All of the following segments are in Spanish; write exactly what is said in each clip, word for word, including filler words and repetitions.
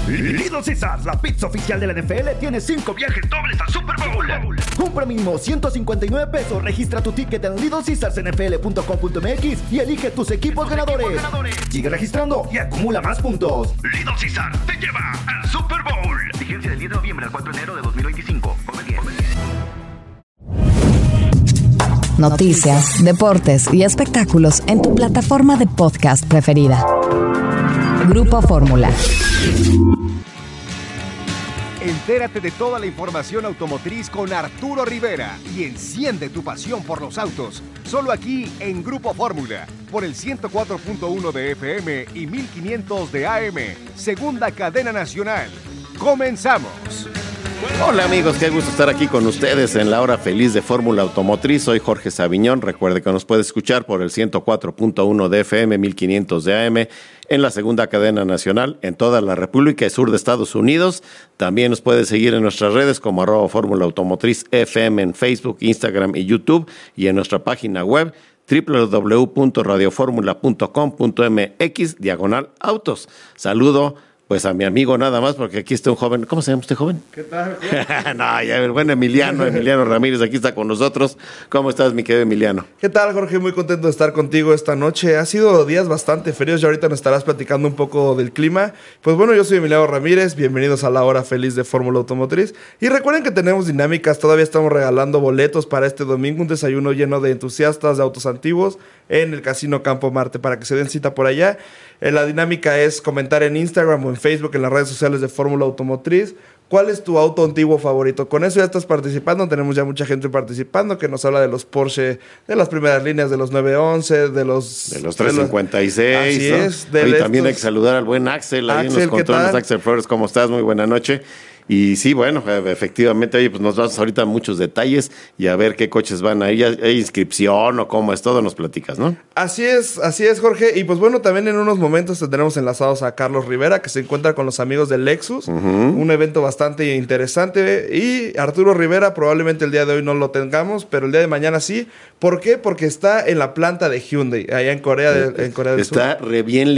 Little Caesars, la pizza oficial de la N F L, tiene cinco viajes dobles al Super Bowl. Compra mínimo ciento cincuenta y nueve pesos, registra tu ticket en little caesars n f l punto com punto m x y elige tus equipos ganadores. ganadores. Sigue registrando y acumula más puntos. Little Caesars te lleva al Super Bowl. Vigencia del diez de noviembre al cuatro de enero de dos mil veinticinco. Come bien. Noticias, deportes y espectáculos en tu plataforma de podcast preferida. Grupo Fórmula. Entérate de toda la información automotriz con Arturo Rivera y enciende tu pasión por los autos. Solo aquí en Grupo Fórmula, por el ciento cuatro punto uno de F M y mil quinientos de A M, segunda cadena nacional. ¡Comenzamos! Hola amigos, qué gusto estar aquí con ustedes en la hora feliz de Fórmula Automotriz. Soy Jorge Saviñón. Recuerde que nos puede escuchar por el ciento cuatro punto uno de F M, mil quinientos de A M, en la segunda cadena nacional, en toda la República y Sur de Estados Unidos. También nos puede seguir en nuestras redes como arroba Fórmula Automotriz F M en Facebook, Instagram y YouTube, y en nuestra página web doble u doble u doble u punto radio fórmula punto com punto m x diagonal autos. Saludo pues a mi amigo nada más, porque aquí está un joven. ¿Cómo se llama usted, joven? ¿Qué tal? No, ya, el buen Emiliano, Emiliano Ramírez, aquí está con nosotros. ¿Cómo estás, mi querido Emiliano? ¿Qué tal, Jorge? Muy contento de estar contigo esta noche. Ha sido días bastante fríos y ahorita nos estarás platicando un poco del clima. Pues bueno, yo soy Emiliano Ramírez, bienvenidos a la hora feliz de Fórmula Automotriz. Y recuerden que tenemos dinámicas, todavía estamos regalando boletos para este domingo, un desayuno lleno de entusiastas de autos antiguos en el Casino Campo Marte, para que se den cita por allá. La dinámica es comentar en Instagram o en Facebook, en las redes sociales de Fórmula Automotriz, ¿cuál es tu auto antiguo favorito? Con eso ya estás participando. Tenemos ya mucha gente participando que nos habla de los Porsche, de las primeras líneas, de los nueve once, de los... De los trescientos cincuenta y seis. Así ¿no? es. De Hoy estos... también hay que saludar al buen Axel, ahí Axel, en los controles. ¿qué tal? Axel Flores, ¿cómo estás? Muy buena noche. Y sí, bueno, efectivamente, oye, pues nos das ahorita muchos detalles y a ver qué coches van ahí. ¿Hay inscripción o cómo es todo? Nos platicas, ¿no? Así es, así es, Jorge. Y pues bueno, también en unos momentos tendremos enlazados a Carlos Rivera, que se encuentra con los amigos de Lexus. Uh-huh. Un evento bastante interesante. Y Arturo Rivera, probablemente el día de hoy no lo tengamos, pero el día de mañana sí. ¿Por qué? Porque está en la planta de Hyundai, allá en Corea, de, en Corea del Sur. Está re bien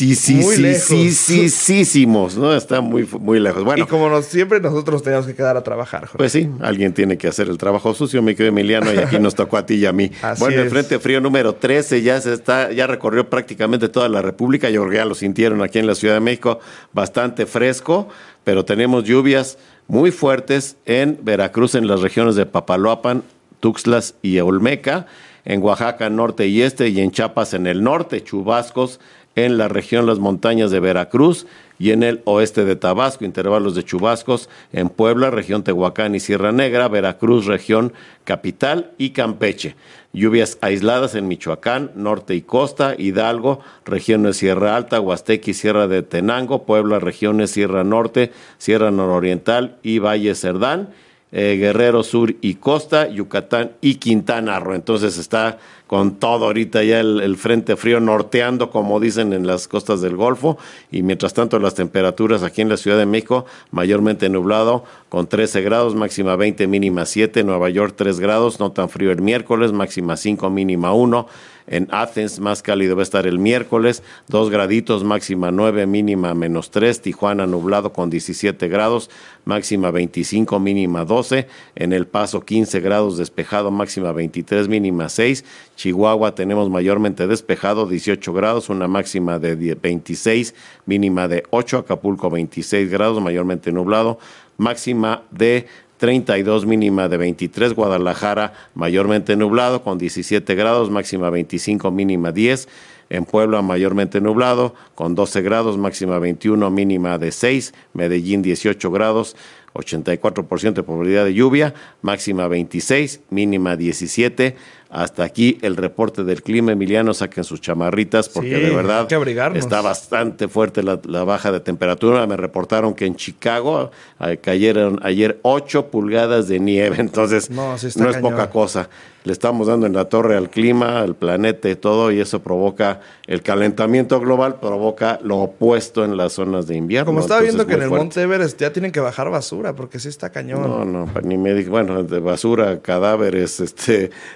lejísimos, ¿no? Está muy, muy lejos. Bueno. Y como nos siempre nosotros teníamos que quedar a trabajar, Jorge. Pues sí, alguien tiene que hacer el trabajo sucio, mi querido Emiliano, y aquí nos tocó a ti y a mí. Así bueno, es. El Frente Frío número trece ya se está, ya recorrió prácticamente toda la República. Yo creo que ya lo sintieron aquí en la Ciudad de México, bastante fresco, pero tenemos lluvias muy fuertes en Veracruz, en las regiones de Papaloapan, Tuxtlas y Olmeca, en Oaxaca norte y este, y en Chiapas en el norte, chubascos en la región Las Montañas de Veracruz y en el oeste de Tabasco, intervalos de chubascos en Puebla, región Tehuacán y Sierra Negra, Veracruz, región Capital y Campeche. Lluvias aisladas en Michoacán, norte y costa, Hidalgo, regiones Sierra Alta, Huasteca y Sierra de Tenango, Puebla, regiones Sierra Norte, Sierra Nororiental y Valle Cerdán, eh, Guerrero Sur y Costa, Yucatán y Quintana Roo. Entonces está con todo ahorita ya el, el frente frío norteando, como dicen en las costas del Golfo, y mientras tanto las temperaturas aquí en la Ciudad de México, mayormente nublado, con trece grados, máxima veinte, mínima siete, Nueva York tres grados, no tan frío el miércoles, máxima cinco, mínima uno, en Athens más cálido va a estar el miércoles, dos graditos, máxima nueve, mínima menos tres, Tijuana nublado con diecisiete grados, máxima veinticinco, mínima doce, en El Paso quince grados despejado, máxima veintitrés, mínima seis, Chihuahua tenemos mayormente despejado, dieciocho grados, una máxima de veintiséis, mínima de ocho, Acapulco veintiséis grados, mayormente nublado, máxima de treinta y dos, mínima de veintitrés, Guadalajara mayormente nublado con diecisiete grados, máxima veinticinco, mínima diez, en Puebla mayormente nublado con doce grados, máxima veintiuno, mínima de seis, Medellín dieciocho grados, ochenta y cuatro por ciento de probabilidad de lluvia, máxima veintiséis, mínima diecisiete. Hasta aquí el reporte del clima, Emiliano, saquen sus chamarritas porque sí, de verdad hay que abrigarnos. Está bastante fuerte la, la baja de temperatura. Me reportaron que en Chicago eh, cayeron ayer ocho pulgadas de nieve, entonces no, sí no es cañón. poca cosa. Le estamos dando en la torre al clima, al planeta y todo, y eso provoca el calentamiento global, provoca lo opuesto en las zonas de invierno. Como estaba entonces, viendo que en el fuerte. Monte Everest ya tienen que bajar basura porque sí está cañón. No, no, ni me dije, bueno, de basura, cadáveres, este, es,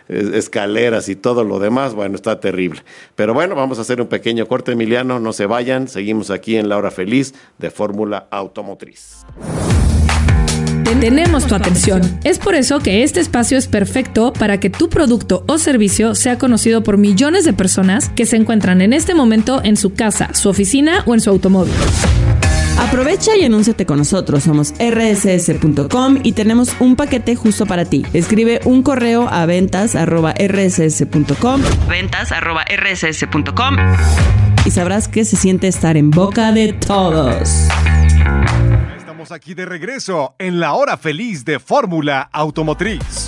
escaleras y todo lo demás, bueno, está terrible. Pero bueno, vamos a hacer un pequeño corte, Emiliano, no se vayan, seguimos aquí en La Hora Feliz de Fórmula Automotriz. Tenemos tu atención. Es por eso que este espacio es perfecto para que tu producto o servicio sea conocido por millones de personas que se encuentran en este momento en su casa, su oficina o en su automóvil. Aprovecha y anúnciate con nosotros. Somos erre ese ese punto com y tenemos un paquete justo para ti. Escribe un correo a ventas arroba erre ese ese punto com, ventas arroba erre ese ese punto com, y sabrás que se siente estar en boca de todos. Estamos aquí de regreso en La Hora Feliz de Fórmula Automotriz.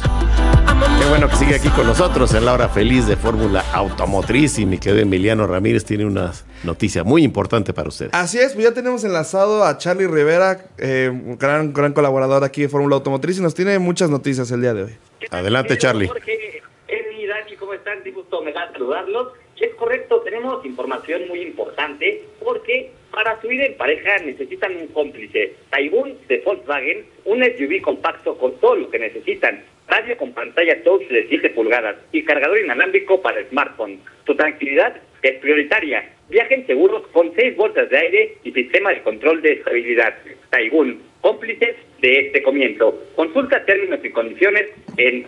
Qué bueno que sigue aquí con nosotros en La Hora Feliz de Fórmula Automotriz, y mi querido Emiliano Ramírez tiene una noticia muy importante para ustedes. Así es, pues ya tenemos enlazado a Charlie Rivera, eh, un gran, gran colaborador aquí de Fórmula Automotriz, y nos tiene muchas noticias el día de hoy. Adelante, Charlie. Jorge, Emi, Dani, ¿cómo están? De gusto me da saludarlos. Y es correcto, tenemos información muy importante porque para su vida en pareja necesitan un cómplice. Taigun de Volkswagen, un S U V compacto con todo lo que necesitan. Radio con pantalla touch de siete pulgadas y cargador inalámbrico para el smartphone. Tu tranquilidad es prioritaria. Viajen seguros con seis bolsas de aire y sistema de control de estabilidad. Taigun, cómplices de este comienzo. Consulta términos y condiciones en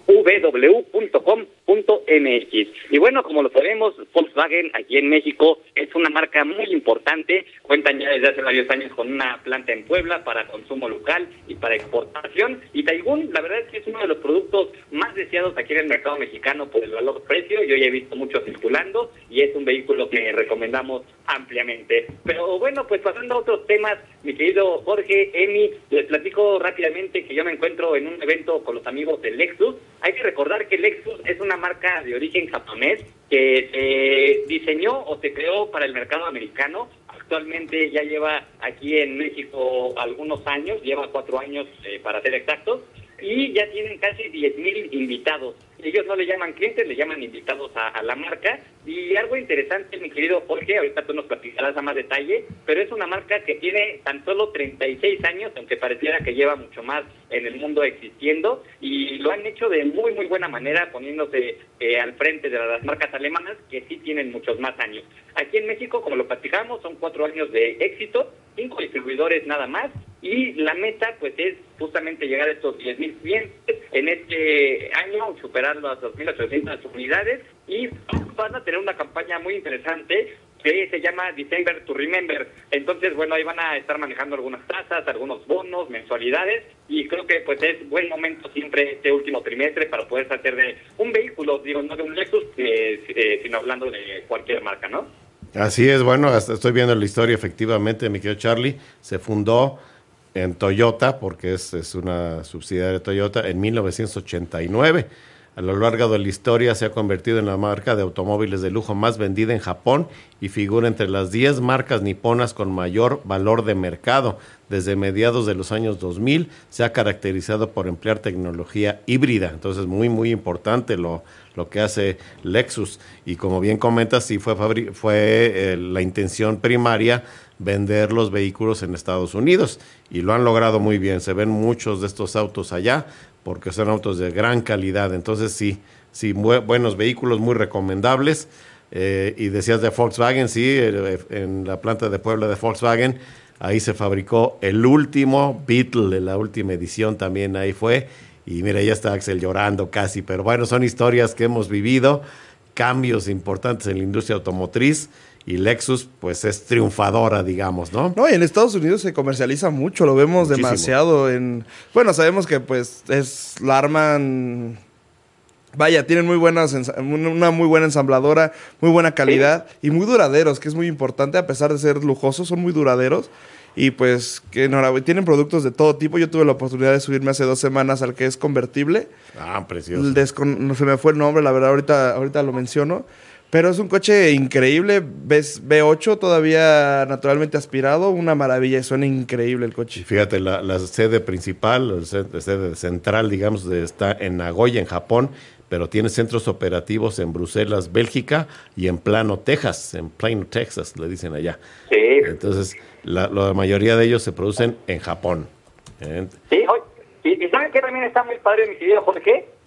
w w w punto com punto m x. Y bueno, como lo sabemos, Volkswagen aquí en México es una marca muy importante. Cuentan ya desde hace varios años con una planta en Puebla para consumo local y para exportación. Y Taigun, la verdad es que es uno de los productos más deseados aquí en el mercado mexicano por el valor-precio. Yo ya he visto muchos circulando y es un vehículo que recomendamos ampliamente. Pero bueno, pues pasando a otros temas, mi querido Jorge, Emi, les platico rápidamente que yo me encuentro en un evento con los amigos de Lexus. Hay que recordar que Lexus es una marca de origen japonés que se diseñó o se creó para el mercado americano. Actualmente ya lleva aquí en México algunos años, lleva cuatro años eh, para ser exactos, y ya tienen casi diez mil invitados. Ellos no le llaman clientes, le llaman invitados a, a la marca. Y algo interesante, mi querido Jorge, ahorita tú nos platicarás a más detalle, pero es una marca que tiene tan solo treinta y seis años, aunque pareciera que lleva mucho más en el mundo existiendo, y lo han hecho de muy, muy buena manera, poniéndose eh, al frente de las marcas alemanas, que sí tienen muchos más años. Aquí en México, como lo platicamos, son cuatro años de éxito, cinco distribuidores nada más, y la meta, pues, es justamente llegar a estos diez mil clientes en este año, superar las dos mil ochocientas unidades, y van a tener una campaña muy interesante que se llama December to Remember. Entonces, bueno, ahí van a estar manejando algunas tasas, algunos bonos, mensualidades, y creo que pues es buen momento siempre este último trimestre para poder hacer de un vehículo, digo, no de un Lexus, eh, eh, sino hablando de cualquier marca, ¿no? Así es, bueno, hasta estoy viendo la historia, efectivamente, mi querido Charlie, se fundó en Toyota, porque es, es una subsidiaria de Toyota, en mil novecientos ochenta y nueve. A lo largo de la historia se ha convertido en la marca de automóviles de lujo más vendida en Japón y figura entre las diez marcas niponas con mayor valor de mercado. Desde mediados de los años dos mil se ha caracterizado por emplear tecnología híbrida. Entonces, muy, muy importante lo, lo que hace Lexus. Y como bien comentas, sí fue, fabri- fue eh, la intención primaria vender los vehículos en Estados Unidos. Y lo han logrado muy bien. Se ven muchos de estos autos allá, porque son autos de gran calidad. Entonces sí, sí, bu- buenos vehículos, muy recomendables. Eh, y decías de Volkswagen, sí, eh, en la planta de Puebla de Volkswagen, ahí se fabricó el último Beetle, la última edición también ahí fue. Y mira, ya está Axel llorando casi, pero bueno, son historias que hemos vivido, cambios importantes en la industria automotriz. Y Lexus, pues, es triunfadora, digamos, ¿no? No, y en Estados Unidos se comercializa mucho, lo vemos Muchísimo. demasiado en... Bueno, sabemos que, pues, es la arman... Vaya, tienen muy buenas, ensa- una muy buena ensambladora, muy buena calidad y muy duraderos, que es muy importante, a pesar de ser lujosos, son muy duraderos. Y pues, que enhorabuena, tienen productos de todo tipo. Yo tuve la oportunidad de subirme hace dos semanas al que es convertible. Ah, precioso. El descon- no se me fue el nombre, la verdad, ahorita, ahorita lo menciono. Pero es un coche increíble, ves V ocho todavía naturalmente aspirado, una maravilla, suena increíble el coche. Fíjate, la, la sede principal, la sede central, digamos, de, está en Nagoya, en Japón, pero tiene centros operativos en Bruselas, Bélgica, y en Plano, Texas, en Plano, Texas, le dicen allá. Sí. Entonces, la, la mayoría de ellos se producen en Japón. ¿Eh? Sí, oye, y, y ¿saben qué también está muy padre, mi querido Jorge?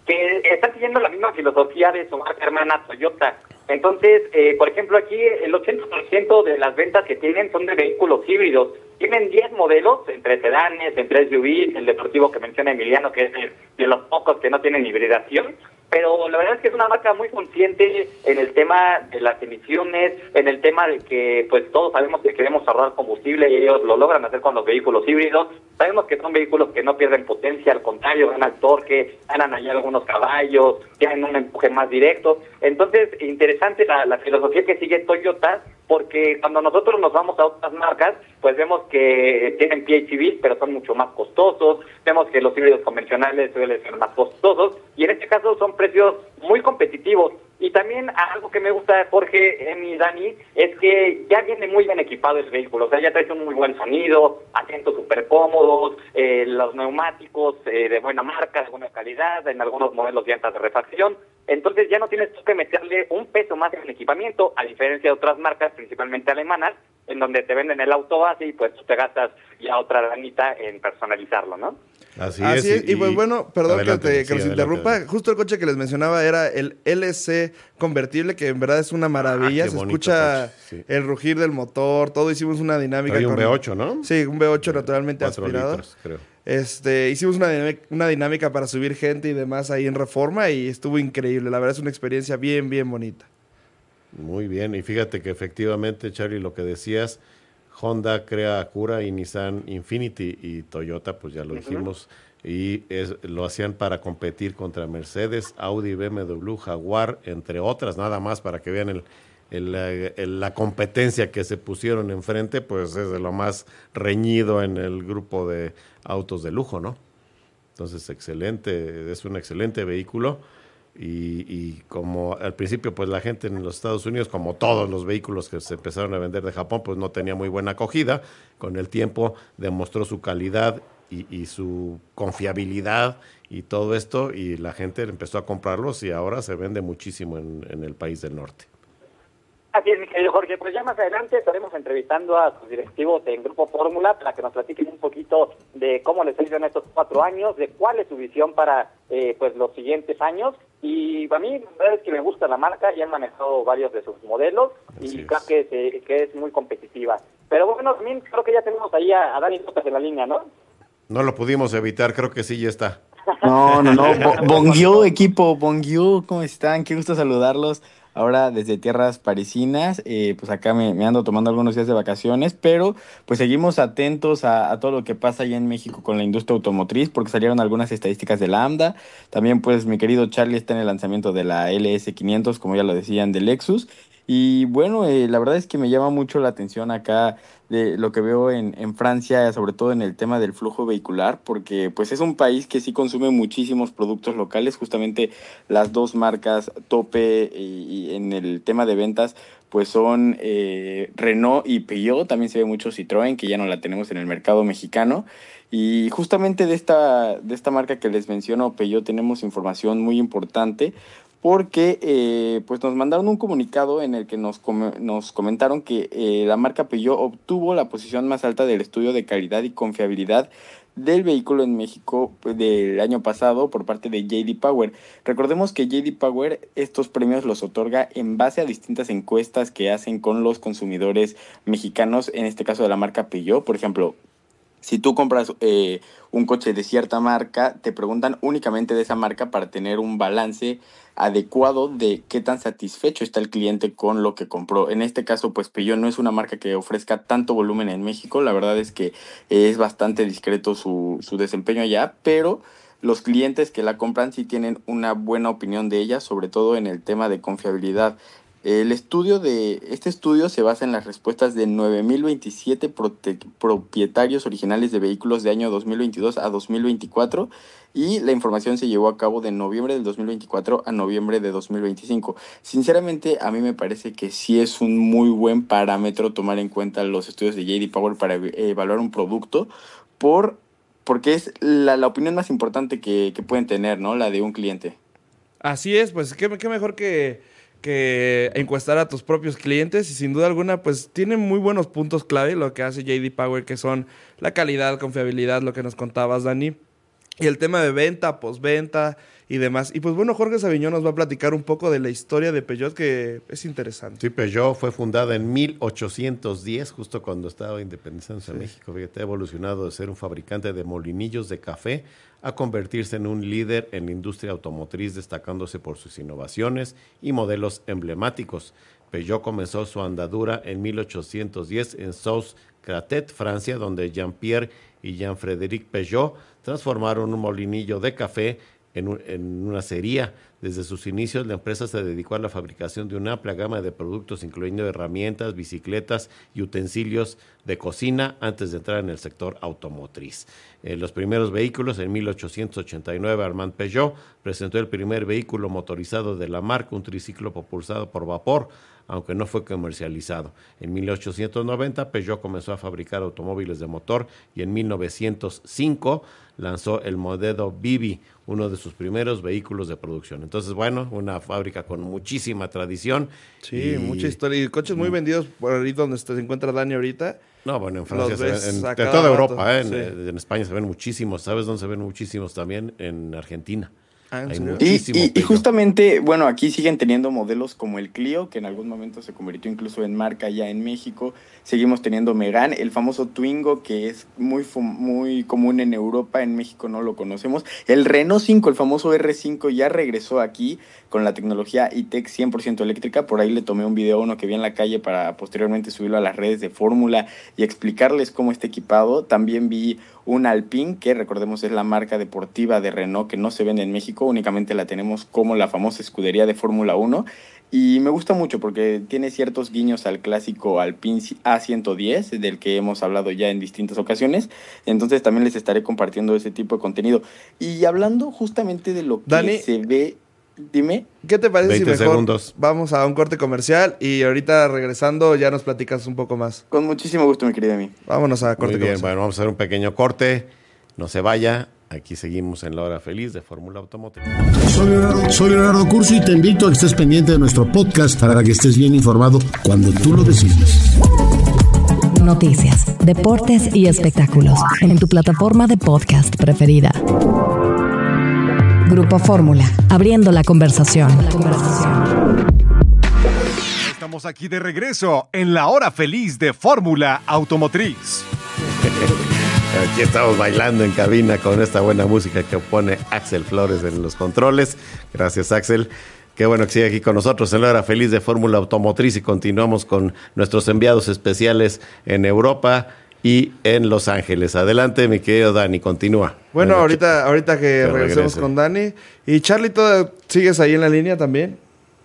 que están siguiendo la misma filosofía de su marca hermana Toyota. Entonces, eh, por ejemplo, aquí el ochenta por ciento de las ventas que tienen son de vehículos híbridos. Tienen diez modelos, entre sedanes, entre S U Vs, el deportivo que menciona Emiliano, que es de, de los pocos que no tienen hibridación. Pero la verdad es que es una marca muy consciente en el tema de las emisiones, en el tema de que pues todos sabemos que queremos ahorrar combustible y ellos lo logran hacer con los vehículos híbridos. Sabemos que son vehículos que no pierden potencia, al contrario, ganan torque, ganan allá algunos caballos, tienen un empuje más directo. Entonces, interesante la, la filosofía que sigue Toyota, porque cuando nosotros nos vamos a otras marcas, pues vemos que tienen P H E Vs, pero son mucho más costosos, vemos que los híbridos convencionales suelen ser más costosos, y en este caso son precios muy competitivos. Y también algo que me gusta de Jorge, Emi y Dani, es que ya viene muy bien equipado el vehículo, o sea, ya trae un muy buen sonido, asientos súper cómodos, eh, los neumáticos eh, de buena marca, de buena calidad, en algunos modelos llantas de refacción. Entonces ya no tienes que meterle un peso más en el equipamiento, a diferencia de otras marcas, principalmente alemanas, en donde te venden el auto base y pues tú te gastas ya otra lanita en personalizarlo, ¿no? Así, Así es, es. Y, y pues bueno, perdón adelante, que, te, que sí, nos interrumpa. Adelante. Justo el coche que les mencionaba era el L C convertible, que en verdad es una maravilla. Ah, Se escucha sí. el rugir del motor, todo. Hicimos una dinámica. Hay un con V ocho, ¿no? Sí, un V ocho naturalmente aspirado. Litros, creo. Este, hicimos una dinámica, una dinámica para subir gente y demás ahí en Reforma y estuvo increíble. La verdad es una experiencia bien, bien bonita. Muy bien, y fíjate que efectivamente, Charlie, lo que decías, Honda crea Acura y Nissan Infiniti, y Toyota, pues ya lo uh-huh. dijimos, y es, lo hacían para competir contra Mercedes, Audi, B M W, Jaguar, entre otras, nada más para que vean el, el, el, la competencia que se pusieron enfrente, pues es de lo más reñido en el grupo de autos de lujo, ¿no? Entonces, excelente, es un excelente vehículo. Y, y como al principio pues la gente en los Estados Unidos, como todos los vehículos que se empezaron a vender de Japón, pues no tenía muy buena acogida. Con el tiempo demostró su calidad y, y su confiabilidad y todo esto, y la gente empezó a comprarlos y ahora se vende muchísimo en, en el país del norte. Así es, mi querido Jorge. Pues ya más adelante estaremos entrevistando a sus directivos en Grupo Fórmula para que nos platiquen un poquito de cómo les ha ido en estos cuatro años, de cuál es su visión para eh, pues los siguientes años. Y a mí la verdad es que me gusta la marca, ya han manejado varios de sus modelos y Así creo que, se, que es muy competitiva. Pero bueno, también creo que ya tenemos ahí a, a Dani López en la línea, ¿no? No lo pudimos evitar, creo que sí, ya está. No, no, no. Bonjour, equipo, bonjour, ¿cómo están? Qué gusto saludarlos. Ahora desde tierras parisinas, eh, pues acá me, me ando tomando algunos días de vacaciones, pero pues seguimos atentos a, a todo lo que pasa allá en México con la industria automotriz, porque salieron algunas estadísticas de la AMDA. También pues mi querido Charlie está en el lanzamiento de la L S quinientos, como ya lo decían, de Lexus. Y bueno, eh, la verdad es que me llama mucho la atención acá de lo que veo en, en Francia, sobre todo en el tema del flujo vehicular, porque pues es un país que sí consume muchísimos productos locales. Justamente las dos marcas tope y, y en el tema de ventas pues son eh, Renault y Peugeot. También se ve mucho Citroën, que ya no la tenemos en el mercado mexicano. Y justamente de esta, de esta marca que les menciono, Peugeot, tenemos información muy importante, porque eh, pues nos mandaron un comunicado en el que nos, com- nos comentaron que eh, la marca Peugeot obtuvo la posición más alta del estudio de calidad y confiabilidad del vehículo en México pues, del año pasado por parte de J D Power. Recordemos que J D Power estos premios los otorga en base a distintas encuestas que hacen con los consumidores mexicanos, en este caso de la marca Peugeot. Por ejemplo, si tú compras eh, un coche de cierta marca, te preguntan únicamente de esa marca para tener un balance adecuado de qué tan satisfecho está el cliente con lo que compró. En este caso, pues Peugeot no es una marca que ofrezca tanto volumen en México. La verdad es que es bastante discreto su, su desempeño allá, pero los clientes que la compran sí tienen una buena opinión de ella, sobre todo en el tema de confiabilidad. El estudio de este estudio se basa en las respuestas de nueve mil veintisiete prote- propietarios originales de vehículos de año dos mil veintidós a dos mil veinticuatro, y la información se llevó a cabo de noviembre del dos mil veinticuatro a noviembre de dos mil veinticinco. Sinceramente, a mí me parece que sí es un muy buen parámetro tomar en cuenta los estudios de J D Power para evaluar un producto, por porque es la, la opinión más importante que, que pueden tener, ¿no? La de un cliente. Así es, pues qué, qué mejor que... que encuestar a tus propios clientes, y sin duda alguna pues tiene muy buenos puntos clave lo que hace J D Power, que son la calidad, confiabilidad, lo que nos contabas, Dani, y el tema de venta, postventa y demás. Y pues bueno, Jorge Saviñón nos va a platicar un poco de la historia de Peugeot, que es interesante. Sí, Peugeot fue fundada en mil ochocientos diez, justo cuando estaba independizándose sí. México. Fíjate, ha evolucionado de ser un fabricante de molinillos de café a convertirse en un líder en la industria automotriz, destacándose por sus innovaciones y modelos emblemáticos. Peugeot comenzó su andadura en mil ochocientos diez en Sousse-Crattet, Francia, donde Jean-Pierre y Jean-Frédéric Peugeot transformaron un molinillo de café en, un, en una acería. Desde sus inicios, la empresa se dedicó a la fabricación de una amplia gama de productos, incluyendo herramientas, bicicletas y utensilios de cocina, antes de entrar en el sector automotriz. En los primeros vehículos, en mil ochocientos ochenta y nueve, Armand Peugeot presentó el primer vehículo motorizado de la marca, un triciclo propulsado por vapor, aunque no fue comercializado. En mil ochocientos noventa, Peugeot comenzó a fabricar automóviles de motor y en mil novecientos cinco lanzó el modelo Bibi, uno de sus primeros vehículos de producción. Entonces, bueno, una fábrica con muchísima tradición. Sí, y mucha historia. Y coches muy vendidos por ahí donde se encuentra Dani ahorita. No, bueno, en Francia, se ven, en, en toda Europa, ¿eh? en, sí. en España se ven muchísimos. ¿Sabes dónde se ven muchísimos también? En Argentina. Ah, y, y, y justamente, bueno, aquí siguen teniendo modelos como el Clio, que en algún momento se convirtió incluso en marca ya en México. Seguimos teniendo Megane, el famoso Twingo, que es muy, muy común en Europa, en México no lo conocemos. El Renault cinco, el famoso erre cinco, ya regresó aquí con la tecnología E-Tech cien por ciento eléctrica. Por ahí le tomé un video a uno que vi en la calle para posteriormente subirlo a las redes de Fórmula y explicarles cómo está equipado. También vi un Alpine, que recordemos es la marca deportiva de Renault, que no se vende en México, únicamente la tenemos como la famosa escudería de Fórmula uno. Y me gusta mucho porque tiene ciertos guiños al clásico Alpine A ciento diez, del que hemos hablado ya en distintas ocasiones. Entonces también les estaré compartiendo ese tipo de contenido. Y hablando justamente de lo que Dani, se ve... Dime. ¿Qué te parece si mejor segundos. Vamos a un corte comercial y ahorita regresando ya nos platicas un poco más? Con muchísimo gusto, mi querido amigo. Vámonos a corte Muy bien, comercial. bueno, vamos a hacer un pequeño corte. No se vaya. Aquí seguimos en la hora feliz de Fórmula Automotriz. Soy Leonardo, soy Leonardo Curso y te invito a que estés pendiente de nuestro podcast para que estés bien informado cuando tú lo decides. Noticias, deportes y espectáculos en tu plataforma de podcast preferida. Grupo Fórmula, abriendo la conversación. La conversación. Estamos aquí de regreso en la hora feliz de Fórmula Automotriz. Aquí estamos bailando en cabina con esta buena música que pone Axel Flores en los controles. Gracias, Axel. Qué bueno que sigue aquí con nosotros en la hora feliz de Fórmula Automotriz y continuamos con nuestros enviados especiales en Europa y en Los Ángeles. Adelante, mi querido Dani, continúa. Bueno, ahorita, ahorita que, que regresemos regrese. con Dani. Y Charlie, ¿sigues ahí en la línea también?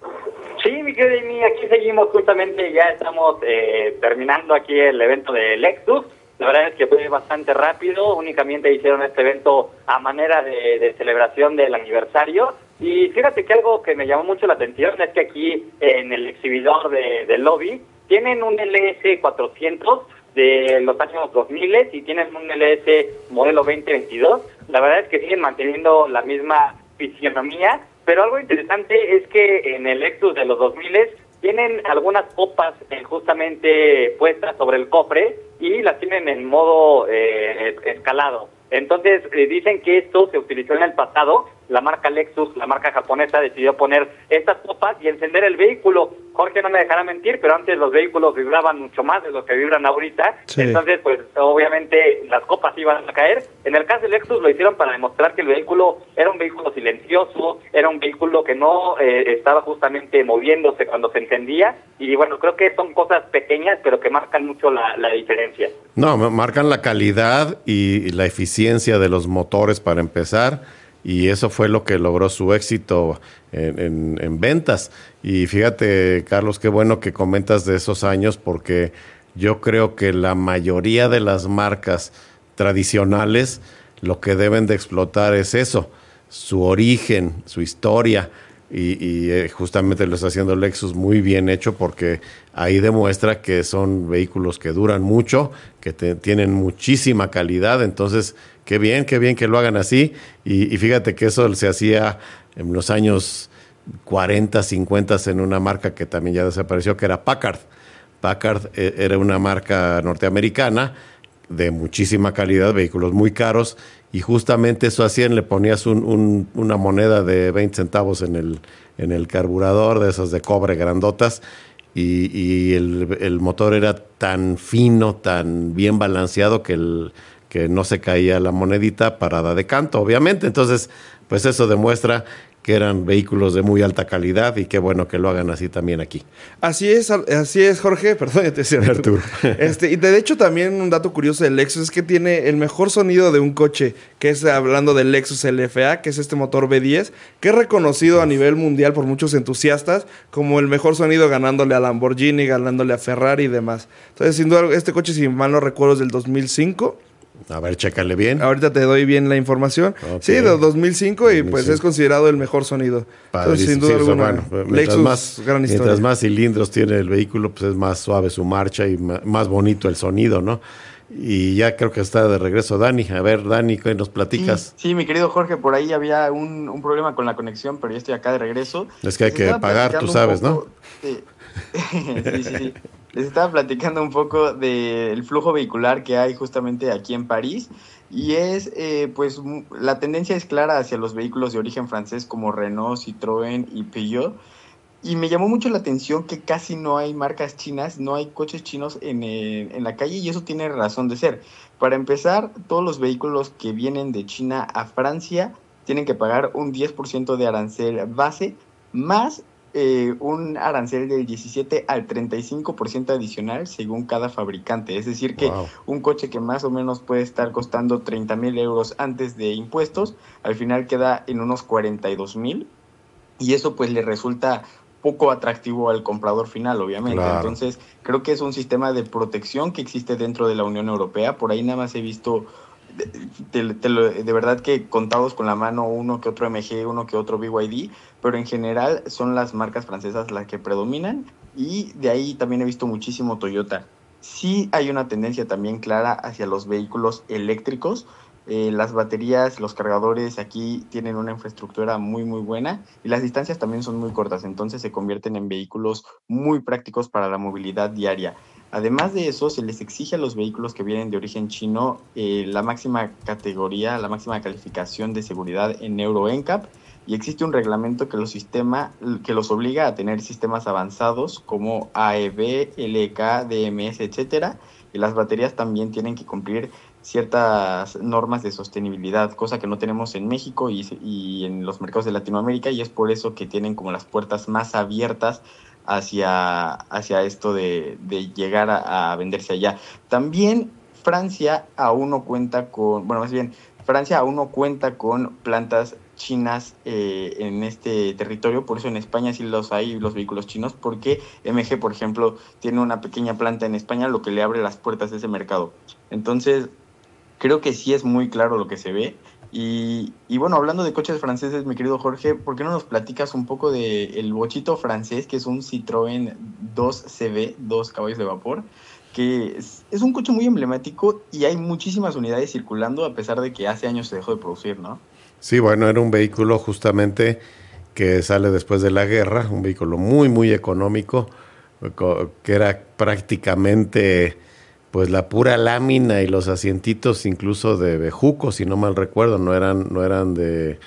Sí, mi querido Dani, aquí seguimos justamente, ya estamos eh, terminando aquí el evento de Lexus. La verdad es que fue bastante rápido, únicamente hicieron este evento a manera de, de celebración del aniversario. Y fíjate que algo que me llamó mucho la atención es que aquí en el exhibidor de, del lobby tienen un L S cuatrocientos de los años dos mil y tienen un L S modelo veinte veintidós. La verdad es que siguen manteniendo la misma fisionomía, pero algo interesante es que en el Lexus de los dos mil tienen algunas copas eh, justamente puestas sobre el cofre y las tienen en modo eh, escalado. Entonces eh, dicen que esto se utilizó en el pasado. La marca Lexus, la marca japonesa, decidió poner estas copas y encender el vehículo. Jorge no me dejará mentir, pero antes los vehículos vibraban mucho más de lo que vibran ahorita. Sí. Entonces, pues obviamente las copas iban a caer. En el caso de Lexus lo hicieron para demostrar que el vehículo era un vehículo silencioso, era un vehículo que no eh, estaba justamente moviéndose cuando se encendía. Y bueno, creo que son cosas pequeñas, pero que marcan mucho la, la diferencia. No, marcan la calidad y la eficiencia de los motores para empezar. Y eso fue lo que logró su éxito en, en, en ventas. Y fíjate, Carlos, qué bueno que comentas de esos años, porque yo creo que la mayoría de las marcas tradicionales lo que deben de explotar es eso, su origen, su historia. Y, y justamente lo está haciendo Lexus muy bien hecho, porque ahí demuestra que son vehículos que duran mucho, que te, tienen muchísima calidad. Entonces, qué bien, qué bien que lo hagan así. Y, y fíjate que eso se hacía en los años cuarenta, cincuenta en una marca que también ya desapareció, que era Packard. Packard era una marca norteamericana de muchísima calidad, vehículos muy caros, y justamente eso hacían, le ponías un, un, una moneda de veinte centavos en el, en el carburador, de esas de cobre grandotas, y, y el, el motor era tan fino, tan bien balanceado que, el, que no se caía la monedita parada de canto, obviamente. Entonces, pues eso demuestra que eran vehículos de muy alta calidad, y qué bueno que lo hagan así también aquí. Así es, así es, Jorge, perdón, te decía Arturo. Este, y de hecho también un dato curioso del Lexus es que tiene el mejor sonido de un coche, que es hablando del Lexus L F A, que es este motor V diez, que es reconocido a nivel mundial por muchos entusiastas como el mejor sonido, ganándole a Lamborghini, ganándole a Ferrari y demás. Entonces, sin duda, este coche, si mal no recuerdo, es del dos mil cinco. A ver, chécale bien. Ahorita te doy bien la información. Okay. Sí, de dos mil cinco, y dos mil cinco. Pues es considerado el mejor sonido. Entonces, sin duda sí, alguna, bueno, mientras Lexus, más, gran historia. Mientras más cilindros tiene el vehículo, pues es más suave su marcha y más bonito el sonido, ¿no? Y ya creo que está de regreso Dani. A ver, Dani, ¿qué nos platicas? Sí, sí, mi querido Jorge, por ahí había un, un problema con la conexión, pero ya estoy acá de regreso. Es que hay que pagar, tú sabes, ¿no? De... sí, sí, sí. Les estaba platicando un poco del flujo vehicular que hay justamente aquí en París, y es, eh, pues, la tendencia es clara hacia los vehículos de origen francés como Renault, Citroën y Peugeot, y me llamó mucho la atención que casi no hay marcas chinas, no hay coches chinos en, eh, en la calle, y eso tiene razón de ser. Para empezar, todos los vehículos que vienen de China a Francia tienen que pagar un diez por ciento de arancel base, más Eh, un arancel del diecisiete al treinta y cinco por ciento adicional según cada fabricante. Es decir que wow. un coche que más o menos puede estar costando treinta mil euros antes de impuestos, al final queda en unos cuarenta y dos mil, y eso pues le resulta poco atractivo al comprador final, obviamente. Claro. Entonces creo que es un sistema de protección que existe dentro de la Unión Europea. Por ahí nada más he visto De, de, de, de verdad que contados con la mano uno que otro M G, uno que otro B Y D, pero en general son las marcas francesas las que predominan, y de ahí también he visto muchísimo Toyota. Sí hay una tendencia también clara hacia los vehículos eléctricos. Eh, las baterías, los cargadores aquí tienen una infraestructura muy muy buena, y las distancias también son muy cortas, entonces se convierten en vehículos muy prácticos para la movilidad diaria. Además de eso, se les exige a los vehículos que vienen de origen chino eh, la máxima categoría, la máxima calificación de seguridad en Euro N C A P, y existe un reglamento que los, sistema, que los obliga a tener sistemas avanzados como A E B, L E K, D M S, etcétera, y las baterías también tienen que cumplir ciertas normas de sostenibilidad, cosa que no tenemos en México y, y en los mercados de Latinoamérica, y es por eso que tienen como las puertas más abiertas hacia, hacia esto de, de llegar a, a venderse allá. También Francia aún no cuenta con, bueno, más bien, Francia aún no cuenta con plantas chinas eh, en este territorio, por eso en España sí los hay, los vehículos chinos, porque M G, por ejemplo, tiene una pequeña planta en España, lo que le abre las puertas de ese mercado. Entonces, creo que sí es muy claro lo que se ve. Y, y bueno, hablando de coches franceses, mi querido Jorge, ¿por qué no nos platicas un poco del bochito francés, que es un Citroën dos C V, dos caballos de vapor, que es, es un coche muy emblemático y hay muchísimas unidades circulando a pesar de que hace años se dejó de producir, ¿no? Sí, bueno, era un vehículo justamente que sale después de la guerra, un vehículo muy, muy económico, que era prácticamente pues la pura lámina y los asientitos incluso de bejuco, si no mal recuerdo, no eran, no eran de,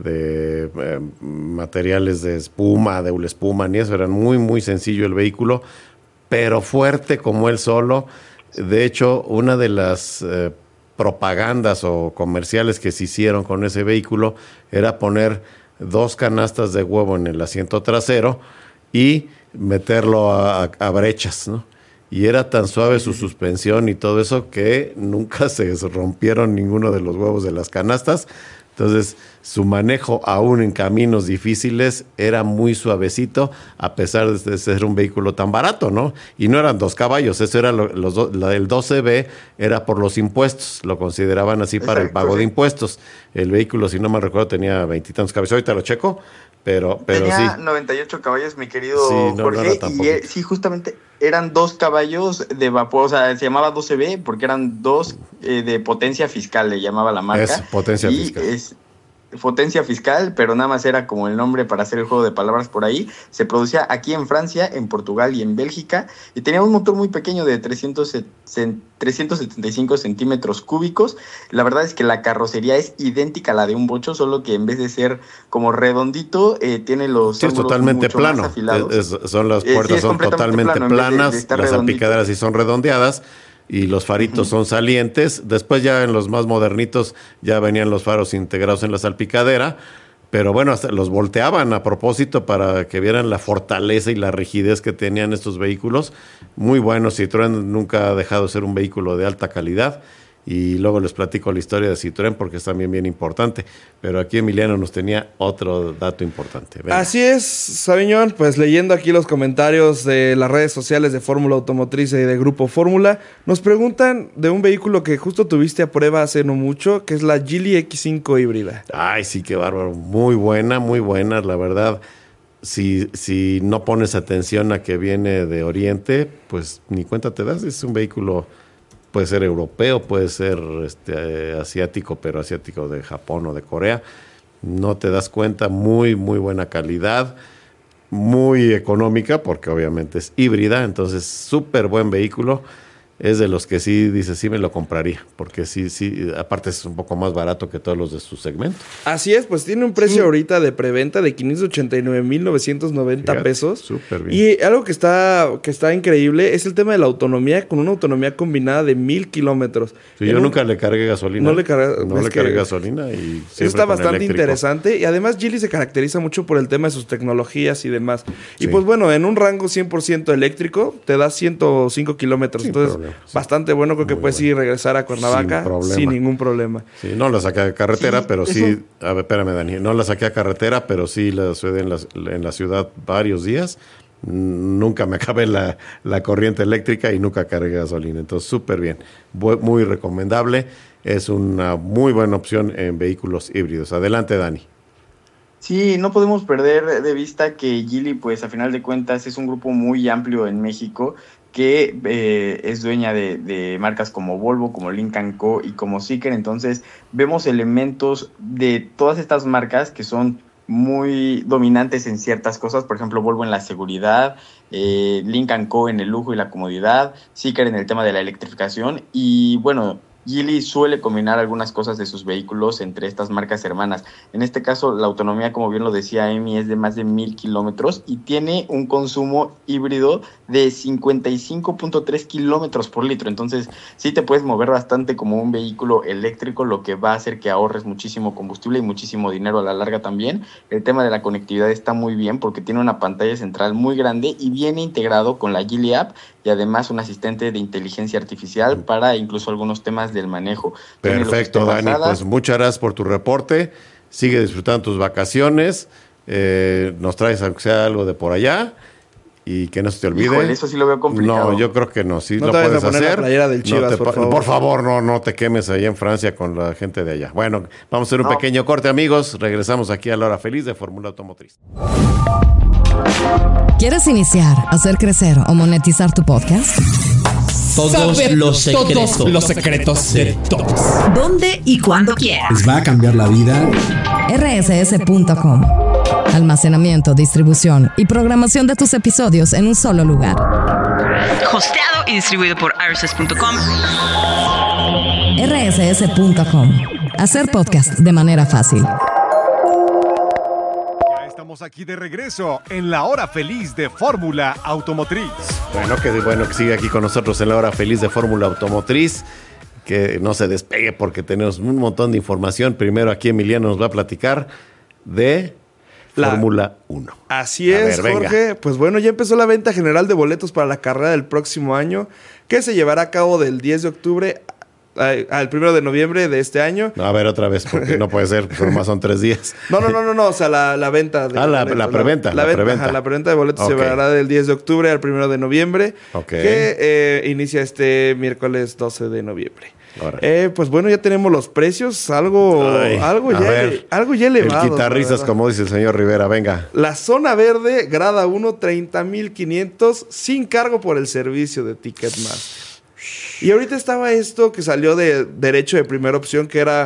de eh, materiales de espuma, de espuma, ni eso, eran muy, muy sencillo el vehículo, pero fuerte como él solo. De hecho, una de las eh, propagandas o comerciales que se hicieron con ese vehículo era poner dos canastas de huevo en el asiento trasero y meterlo a, a, a brechas, ¿no? Y era tan suave su suspensión y todo eso que nunca se rompieron ninguno de los huevos de las canastas. Entonces, su manejo aún en caminos difíciles era muy suavecito, a pesar de ser un vehículo tan barato, ¿no? Y no eran dos caballos, eso era lo, los do, la, el doce B era por los impuestos, lo consideraban así para Exacto, el pago sí. de impuestos. El vehículo, si no me recuerdo, tenía veintitantos caballos, ahorita lo checo, pero, pero tenía sí. noventa y ocho caballos, mi querido sí, no, Jorge, no y eh, sí, justamente eran dos caballos de vapor, o sea, se llamaba doce B porque eran dos eh, de potencia fiscal, le llamaba la marca. Es potencia y fiscal. Es, potencia fiscal, pero nada más era como el nombre para hacer el juego de palabras por ahí. Se producía aquí en Francia, en Portugal y en Bélgica, y tenía un motor muy pequeño de trescientos setenta y cinco centímetros cúbicos. La verdad es que la carrocería es idéntica a la de un bocho, solo que en vez de ser como redondito, eh, tiene los sí, es totalmente plano. Es, es, son las puertas eh, sí, son totalmente plano, planas, de, de las salpicaderas sí son redondeadas. Y los faritos uh-huh. son salientes. Después ya en los más modernitos ya venían los faros integrados en la salpicadera. Pero bueno, hasta los volteaban a propósito para que vieran la fortaleza y la rigidez que tenían estos vehículos. Muy buenos. Citroën nunca ha dejado de ser un vehículo de alta calidad. Y luego les platico la historia de Citroën porque es también bien importante. Pero aquí Emiliano nos tenía otro dato importante. Venga. Así es, Sabiñón. Pues leyendo aquí los comentarios de las redes sociales de Fórmula Automotriz y de Grupo Fórmula, nos preguntan de un vehículo que justo tuviste a prueba hace no mucho, que es la Geely equis cinco híbrida. Ay, sí, qué bárbaro. Muy buena, muy buena, la verdad. Si, si no pones atención a que viene de Oriente, pues ni cuenta te das. Es un vehículo... Puede ser europeo, puede ser este, eh, asiático, pero asiático de Japón o de Corea. No te das cuenta, muy, muy buena calidad, muy económica, porque obviamente es híbrida, entonces súper buen vehículo. Es de los que sí, dice, sí me lo compraría, porque sí, sí, aparte es un poco más barato que todos los de su segmento. Así es, pues tiene un precio sí. ahorita de preventa de quinientos ochenta y nueve mil novecientos noventa Fíjate, pesos. Súper bien. Y algo que está, que está increíble es el tema de la autonomía, con una autonomía combinada de mil kilómetros. Sí, yo un... nunca le cargué gasolina. No le, cargué, no le cargué gasolina. Y eso está bastante eléctrico. Interesante. Y además Geely se caracteriza mucho por el tema de sus tecnologías y demás. Sí. Y pues bueno, en un rango cien por ciento eléctrico te da ciento cinco kilómetros. Sin entonces... Problema. Sí. Bastante bueno, creo que Muy puedes bueno. ir y regresar a Cuernavaca sin, sin ningún problema. Sí, no la saqué a carretera, sí, pero eso... sí, a ver, espérame, Dani, no la saqué a carretera, pero sí la sucede en la, en la ciudad varios días. Nunca me acabé la, la corriente eléctrica y nunca cargué gasolina, entonces súper bien, muy recomendable, es una muy buena opción en vehículos híbridos. Adelante, Dani. Sí, no podemos perder de vista que Geely, pues a final de cuentas, es un grupo muy amplio en México que eh, es dueña de, de marcas como Volvo, como Lynk and Co. y como Zeekr. Entonces vemos elementos de todas estas marcas que son muy dominantes en ciertas cosas. Por ejemplo, Volvo en la seguridad, eh, Lynk and Co. en el lujo y la comodidad, Zeekr en el tema de la electrificación. Y bueno, Geely suele combinar algunas cosas de sus vehículos entre estas marcas hermanas. En este caso, la autonomía, como bien lo decía Emi, es de más de mil kilómetros y tiene un consumo híbrido de cincuenta y cinco punto tres kilómetros por litro. Entonces, sí te puedes mover bastante como un vehículo eléctrico, lo que va a hacer que ahorres muchísimo combustible y muchísimo dinero a la larga también. El tema de la conectividad está muy bien porque tiene una pantalla central muy grande y viene integrado con la Geely App y además un asistente de inteligencia artificial para incluso algunos temas del manejo. Perfecto, Dani, pues muchas gracias por tu reporte, sigue disfrutando tus vacaciones, eh, nos traes aunque sea algo de por allá y que no se te olvide. Híjole, eso sí lo veo complicado. No, yo creo que no, sí no lo te puedes a poner hacer. La playera del Chivas, no te, por favor. Por favor, no, no te quemes allá en Francia con la gente de allá. Bueno, vamos a hacer un no. pequeño corte, amigos, regresamos aquí a La Hora Feliz de Fórmula Automotriz. ¿Quieres iniciar, hacer crecer o monetizar tu podcast? Todos Saber los secretos. Todos los secretos de todos. ¿Dónde y cuándo quieras? ¿Les va a cambiar la vida? R S S punto com. Almacenamiento, distribución y programación de tus episodios en un solo lugar. Hosteado y distribuido por R S S punto com. R S S punto com. Hacer podcast de manera fácil. Estamos aquí de regreso en la Hora Feliz de Fórmula Automotriz. Bueno, que bueno que sigue aquí con nosotros en la Hora Feliz de Fórmula Automotriz. Que no se despegue porque tenemos un montón de información. Primero aquí Emiliano nos va a platicar de la Fórmula uno. Así a es, ver, Jorge. Venga. Pues bueno, ya empezó la venta general de boletos para la carrera del próximo año, que se llevará a cabo del diez de octubre al primero de noviembre de este año. No, a ver, otra vez, porque no puede ser, pues nomás son tres días. No, no, no, no, no, o sea, la, la venta. De ah, la, la preventa. La, la, la, preventa. Ajá, la preventa de boletos okay. se llevará del diez de octubre al primero de noviembre, okay. que eh, inicia este miércoles doce de noviembre. Eh, pues bueno, ya tenemos los precios, algo, Ay, algo, ya, ver, algo ya elevados. El quitarrisas, como dice el señor Rivera, venga. La zona verde, grada uno, treinta mil quinientos, sin cargo por el servicio de Ticketmaster. Y ahorita estaba esto que salió de derecho de primera opción, que era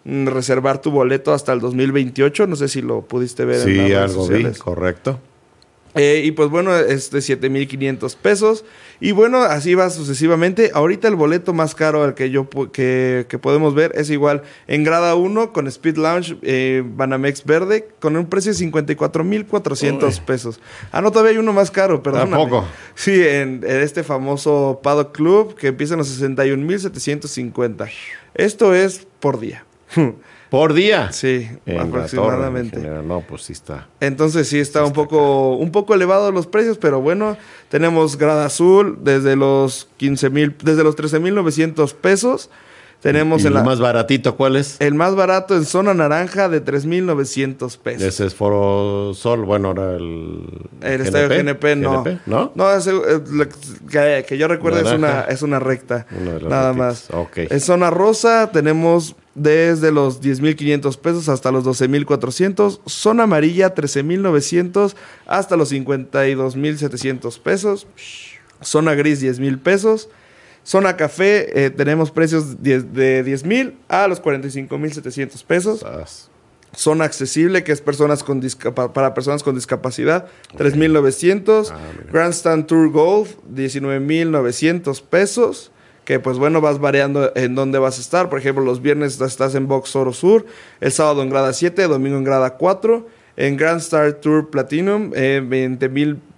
mm, reservar tu boleto hasta el dos mil veintiocho. No sé si lo pudiste ver sí, en las redes algo sociales. vi, correcto. Eh, y pues bueno, es de siete mil quinientos pesos. Y bueno, así va sucesivamente. Ahorita el boleto más caro al que yo que, que podemos ver es igual en grada uno con Speed Lounge eh, Banamex verde con un precio de cincuenta y cuatro mil cuatrocientos pesos. Ah, no, todavía hay uno más caro, perdóname. ¿Tampoco? Sí, en, en este famoso Paddock Club que empieza en los sesenta y un mil setecientos cincuenta. Esto es por día. ¿Por día? Sí, en aproximadamente. La torre, no, pues sí está. Entonces sí está sí un está poco un poco elevados los precios, pero bueno, tenemos grada azul desde los quince mil, desde los trece mil novecientos pesos. Tenemos ¿Y en lo la, más baratito cuál es? el más barato en zona naranja de tres mil novecientos pesos. Ese es Foro Sol, bueno, ahora el... El estadio G N P, no. G N P, ¿no? No, es, es, lo que, que yo recuerdo es una, es una recta. Nada retitas. más. Okay. En zona rosa tenemos desde los diez mil quinientos pesos hasta los doce mil cuatrocientos. Zona amarilla, trece mil novecientos hasta los cincuenta y dos mil setecientos pesos. Zona gris, diez mil pesos. Zona café, eh, tenemos precios de diez mil a los cuarenta y cinco mil setecientos pesos. Sas. Zona accesible, que es personas con discapa- para personas con discapacidad, okay. tres mil novecientos. Ah, Grandstand Tour Golf, diecinueve mil novecientos pesos. Que pues bueno, vas variando en dónde vas a estar. Por ejemplo, los viernes estás en Box Oro Sur, el sábado en grada siete, domingo en grada cuatro. En Grand Star Tour Platinum, eh, veinte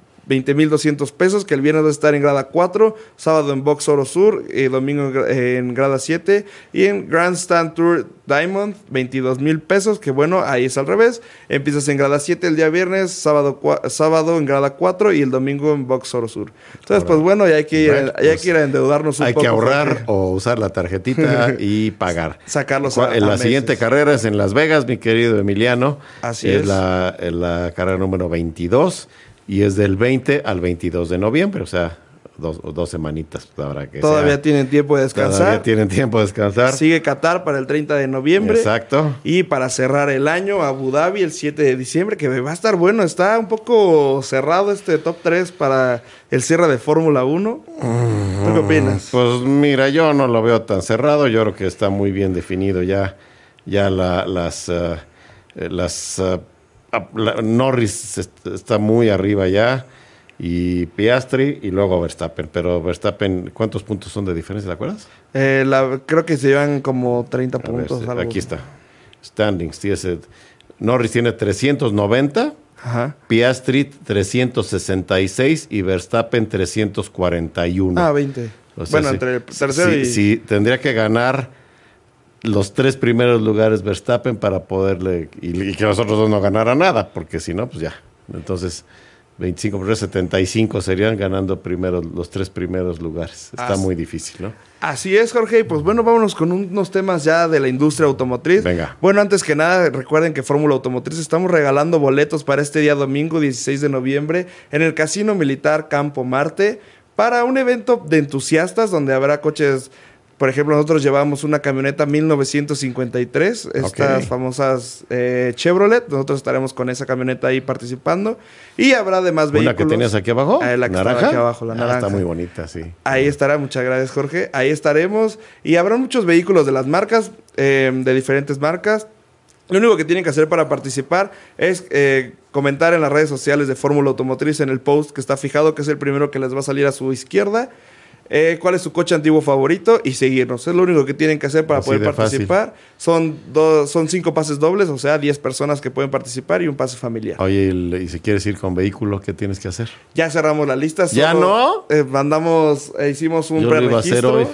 mil doscientos pesos, que el viernes va a estar en grada cuatro, sábado en Box Oro Sur, eh, domingo en, eh, en grada siete, y en Grand Stand Tour Diamond, veintidós mil pesos, que bueno, ahí es al revés, empiezas en grada siete el día viernes, sábado, sábado en grada cuatro y el domingo en Box Oro Sur. Entonces, ahora, pues bueno, ya hay que ir, bueno, pues, ya hay que ir a endeudarnos un hay poco. Hay que ahorrar porque... o usar la tarjetita y pagar. Sacarlos a, En a la meses. siguiente carrera es en Las Vegas, mi querido Emiliano. Así es. Es la, la carrera número veintidós. Y es del veinte al veintidós de noviembre, o sea, dos, dos semanitas habrá que Todavía sea, tienen tiempo de descansar. Todavía tienen tiempo de descansar. Sigue Qatar para el treinta de noviembre. Exacto. Y para cerrar el año, Abu Dhabi el siete de diciembre, que va a estar bueno. Está un poco cerrado este top tres para el cierre de Fórmula uno. Mm, ¿Tú qué opinas? Pues mira, yo no lo veo tan cerrado. Yo creo que está muy bien definido ya, ya la, las... Uh, las uh, Norris está muy arriba ya y Piastri y luego Verstappen, pero Verstappen, ¿cuántos puntos son de diferencia, te acuerdas? Eh, la, creo que se llevan como treinta A puntos. Ver, algo. Aquí está, standings, tiene, Norris tiene trescientos noventa, ajá. Piastri trescientos sesenta y seis y Verstappen trescientos cuarenta y uno. Ah, veinte. O sea, bueno, sí, entre el tercero sí, y... sí, tendría que ganar los tres primeros lugares Verstappen para poderle... Y, y que nosotros dos no ganara nada, porque si no, pues ya. Entonces, veinticinco por setenta y cinco serían ganando primero los tres primeros lugares. Está así, muy difícil, ¿no? Así es, Jorge. Y pues bueno, vámonos con unos temas ya de la industria automotriz. Venga. Bueno, antes que nada, recuerden que Fórmula Automotriz estamos regalando boletos para este día domingo, dieciséis de noviembre, en el Casino Militar Campo Marte, para un evento de entusiastas donde habrá coches... Por ejemplo, nosotros llevamos una camioneta mil novecientos cincuenta y tres, estas okay. famosas eh, Chevrolet. Nosotros estaremos con esa camioneta ahí participando. Y habrá además vehículos. ¿Una que tenías aquí abajo? Eh, la que ¿Naranja? está aquí abajo, la ah, naranja. Está muy bonita, sí. Ahí estará, muchas gracias, Jorge. Ahí estaremos. Y habrá muchos vehículos de las marcas, eh, de diferentes marcas. Lo único que tienen que hacer para participar es eh, comentar en las redes sociales de Fórmula Automotriz en el post que está fijado, que es el primero que les va a salir a su izquierda. Eh, cuál es su coche antiguo favorito y seguirnos. Es lo único que tienen que hacer para Así poder participar. Son, dos, son cinco pases dobles, o sea, diez personas que pueden participar y un pase familiar. Oye, y si quieres ir con vehículo, ¿qué tienes que hacer? Ya cerramos la lista. Solo, ¿Ya no? Eh, mandamos, eh, hicimos un Yo preregistro. Hoy,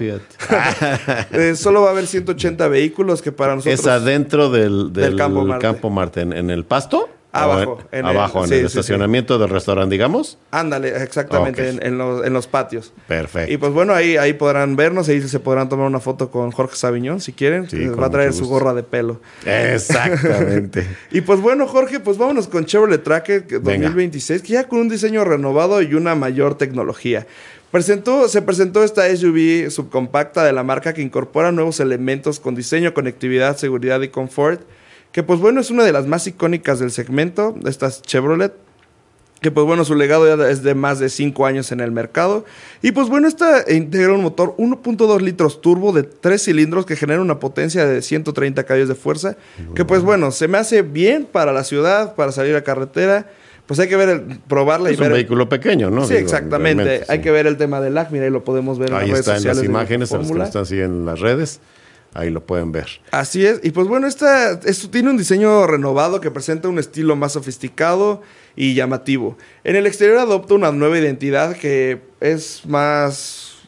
fíjate. eh, solo va a haber ciento ochenta vehículos que para nosotros... ¿Es adentro del, del, del Campo Marte, campo Marte en, en el pasto? Abajo. En, en abajo, el, en sí, el sí, estacionamiento sí. del restaurante, digamos. Ándale, exactamente, Okay. en, en, los, en los patios. Perfecto. Y pues bueno, ahí, ahí podrán vernos, ahí se podrán tomar una foto con Jorge Saviñón, si quieren. Sí, Les va a traer su gorra de pelo. Exactamente. Y pues bueno, Jorge, pues vámonos con Chevrolet Tracker dos mil veintiséis, Venga. que ya con un diseño renovado y una mayor tecnología. Presentó, se presentó esta S U V subcompacta de la marca que incorpora nuevos elementos con diseño, conectividad, seguridad y confort. Que pues bueno, es una de las más icónicas del segmento, de estas Chevrolet. que pues bueno, su legado ya es de más de cinco años en el mercado. Y pues bueno, esta integra un motor uno punto dos litros turbo de tres cilindros que genera una potencia de ciento treinta caballos de fuerza, que pues bueno, se me hace bien para la ciudad, para salir a carretera. Pues hay que ver, el, probarla es y ver... Es un vehículo pequeño, ¿no? Sí, Digo, exactamente. Hay sí. que ver el tema del lag, mira, ahí lo podemos ver en ahí las redes sociales. Ahí está en las imágenes, a los que lo están siguiendo en las redes. Ahí lo pueden ver. Así es. Y pues bueno, esta, esto tiene un diseño renovado que presenta un estilo más sofisticado y llamativo. En el exterior adopta una nueva identidad que es más,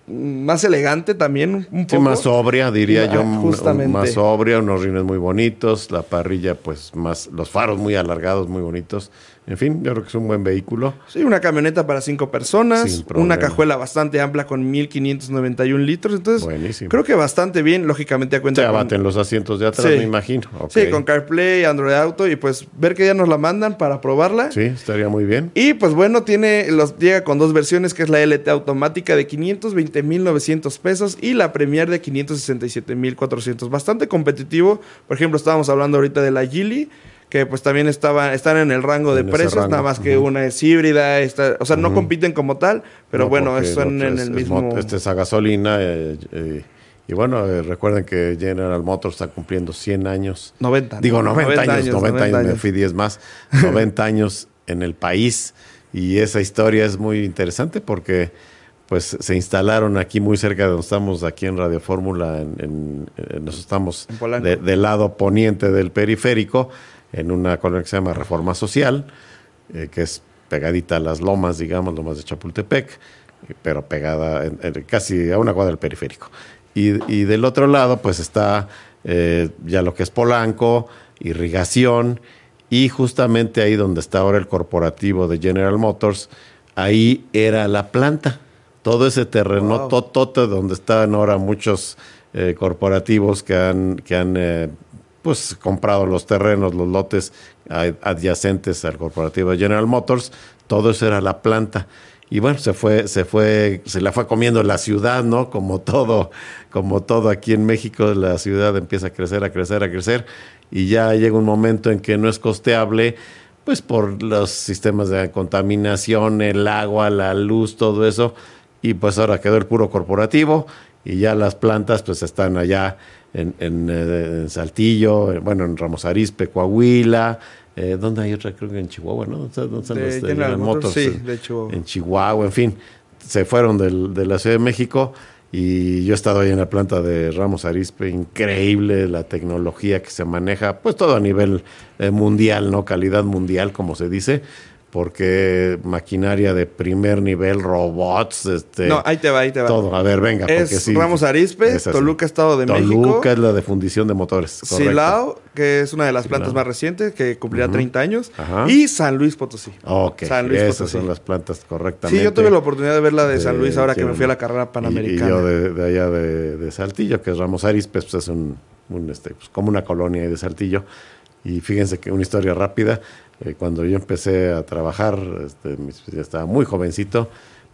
más elegante también, un poco. Sí, más sobria, diría ah, yo. Justamente. Más sobria, unos rines muy bonitos, la parrilla, pues más, los faros muy alargados, muy bonitos. En fin, yo creo que es un buen vehículo. Sí, una camioneta para cinco personas, una cajuela bastante amplia con mil quinientos noventa y un litros. Entonces, buenísimo. Creo que bastante bien. Lógicamente, a cuenta. Se abaten con... los asientos de atrás, sí. me imagino. Okay. Sí, con CarPlay, Android Auto y pues ver que ya nos la mandan para probarla. Sí, estaría muy bien. Y pues bueno, tiene los llega con dos versiones, que es la L T automática de quinientos veinte mil novecientos pesos y la Premier de quinientos sesenta y siete mil cuatrocientos. Bastante competitivo. Por ejemplo, estábamos hablando ahorita de la Geely, que pues también estaba, están en el rango de en precios, rango. Nada más que uh-huh. una es híbrida, está, o sea, uh-huh. no compiten como tal, pero no, bueno, están en el mismo... Este es a gasolina, eh, eh, y bueno, eh, recuerden que General Motors está cumpliendo cien años. noventa. Digo, noventa, noventa años, noventa, noventa años, años, me fui diez más, noventa años en el país, y esa historia es muy interesante porque pues se instalaron aquí muy cerca de donde estamos, aquí en Radio Fórmula, en, en, en, nos estamos de, del lado poniente del periférico, en una colonia que se llama Reforma Social, eh, que es pegadita a las lomas, digamos, lomas de Chapultepec, pero pegada en, en, casi a una cuadra del periférico. Y, y del otro lado, pues está eh, ya lo que es Polanco, irrigación, y justamente ahí donde está ahora el corporativo de General Motors, ahí era la planta. Todo ese terreno, wow. totote, donde están ahora muchos eh, corporativos que han... Que han eh, pues comprado los terrenos, los lotes adyacentes al corporativo de General Motors, todo eso era la planta. Y bueno, se fue, se fue, se la fue comiendo la ciudad, ¿no? Como todo, como todo aquí en México, la ciudad empieza a crecer, a crecer, a crecer, y ya llega un momento en que no es costeable, pues por los sistemas de contaminación, el agua, la luz, todo eso, y pues ahora quedó el puro corporativo, y ya las plantas pues están allá en, en, en Saltillo, bueno, en Ramos Arizpe, Coahuila, eh, ¿dónde hay otra? Creo que en Chihuahua, ¿no? ¿Dónde están los de, de General Motors? Sí, de Chihuahua. En Chihuahua, en fin, se fueron del, de la Ciudad de México y yo he estado ahí en la planta de Ramos Arizpe, increíble la tecnología que se maneja, pues todo a nivel eh, mundial, ¿no? Calidad mundial, como se dice, porque maquinaria de primer nivel, robots, este... No, ahí te va, ahí te va. Todo, a ver, venga. Es porque sí, Ramos Arizpe, Toluca, Estado de Toluca México. Toluca es la de fundición de motores, correcto. Silao, que es una de las Silao. plantas más recientes, que cumplirá uh-huh. treinta años. Ajá. Y San Luis Potosí. Ok, San Luis esas Potosí. son las plantas correctamente. Sí, yo tuve la oportunidad de ver la de, de San Luis ahora que, que me fui a la carrera panamericana. Y, y yo de, de allá de, de Saltillo, que es Ramos Arizpe, pues es un, un este, pues como una colonia de Saltillo. Y fíjense que una historia rápida, eh, cuando yo empecé a trabajar, este, ya estaba muy jovencito,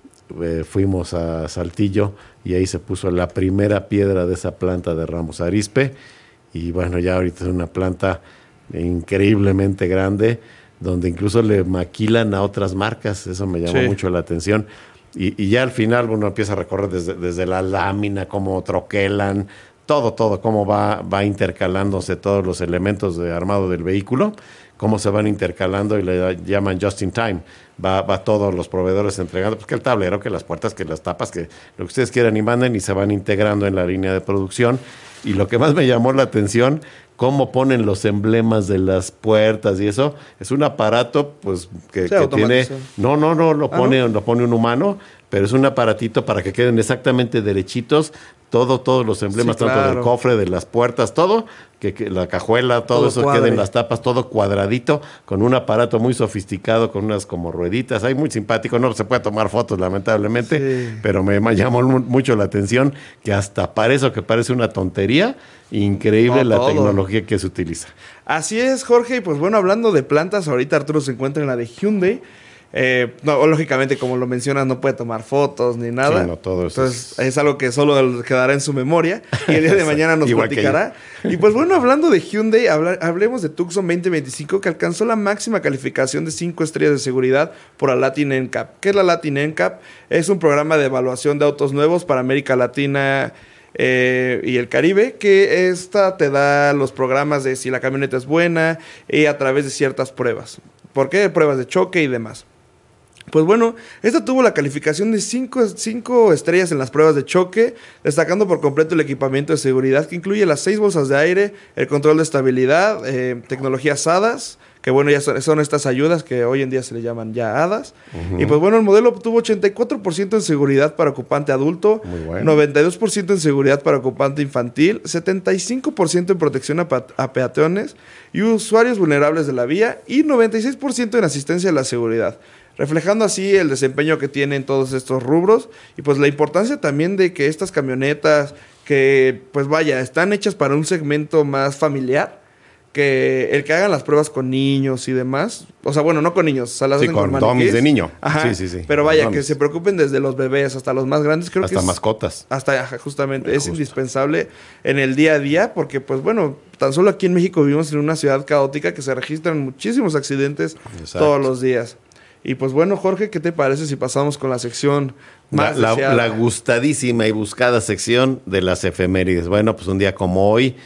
eh, fuimos a Saltillo y ahí se puso la primera piedra de esa planta de Ramos Arizpe, y bueno, ya ahorita es una planta increíblemente grande, donde incluso le maquilan a otras marcas, eso me llamó sí. mucho la atención, y, y ya al final uno empieza a recorrer desde, desde la lámina, cómo troquelan, todo, todo, cómo va, va intercalándose todos los elementos de armado del vehículo, cómo se van intercalando y le llaman just in time. Va, va todos los proveedores entregando, pues que el tablero, que las puertas, que las tapas, que lo que ustedes quieran y manden, y se van integrando en la línea de producción. Y lo que más me llamó la atención, cómo ponen los emblemas de las puertas y eso, es un aparato pues que, que tiene, no, no, no, lo pone, ¿Ah, no? lo pone un humano, pero es un aparatito para que queden exactamente derechitos, todo, todos los emblemas, sí, tanto claro. del cofre, de las puertas, todo, que, que la cajuela, todo, todo eso cuadre. Queda en las tapas, todo cuadradito, con un aparato muy sofisticado, con unas como rueditas, ahí muy simpático, no se puede tomar fotos lamentablemente, sí. pero me, me llamó mucho la atención que hasta para eso que parece una tontería, increíble no, la todo. Tecnología que se utiliza. Así es, Jorge, y pues bueno, hablando de plantas, ahorita Arturo se encuentra en la de Hyundai, Eh, no, lógicamente, como lo mencionas, no puede tomar fotos ni nada. Sí, no, todo eso Entonces, es... es algo que solo quedará en su memoria y el día de mañana nos platicará. Y pues bueno, hablando de Hyundai, habla, hablemos de Tucson veinte veinticinco, que alcanzó la máxima calificación de cinco estrellas de seguridad por la Latin N C A P. ¿Qué es la Latin N C A P? Es un programa de evaluación de autos nuevos para América Latina eh, y el Caribe, que esta te da los programas de si la camioneta es buena y a través de ciertas pruebas. ¿Por qué? Pruebas de choque y demás. Pues bueno, esta tuvo la calificación de cinco estrellas en las pruebas de choque, destacando por completo el equipamiento de seguridad que incluye las seis bolsas de aire, el control de estabilidad, eh, tecnologías A D A S, que bueno, ya son, son estas ayudas que hoy en día se le llaman ya A D A S. Uh-huh. Y pues bueno, el modelo obtuvo ochenta y cuatro por ciento en seguridad para ocupante adulto, muy bueno. noventa y dos por ciento en seguridad para ocupante infantil, setenta y cinco por ciento en protección a, pa- a peatones y usuarios vulnerables de la vía y noventa y seis por ciento en asistencia a la seguridad, reflejando así el desempeño que tienen todos estos rubros y pues la importancia también de que estas camionetas que pues vaya, están hechas para un segmento más familiar, que el que hagan las pruebas con niños y demás, o sea, bueno, no con niños, o sea, las sí, hacen con, con dummies de niño. Ajá, sí, sí, sí. Pero vaya, que se preocupen desde los bebés hasta los más grandes, creo hasta que es... mascotas. Hasta, ajá, justamente, Muy es justo. indispensable en el día a día, porque pues bueno, tan solo aquí en México vivimos en una ciudad caótica que se registran muchísimos accidentes Exacto. todos los días. Y pues bueno, Jorge, ¿qué te parece si pasamos con la sección más la, deseada? La, la gustadísima y buscada sección de las efemérides. Bueno, pues un día como hoy,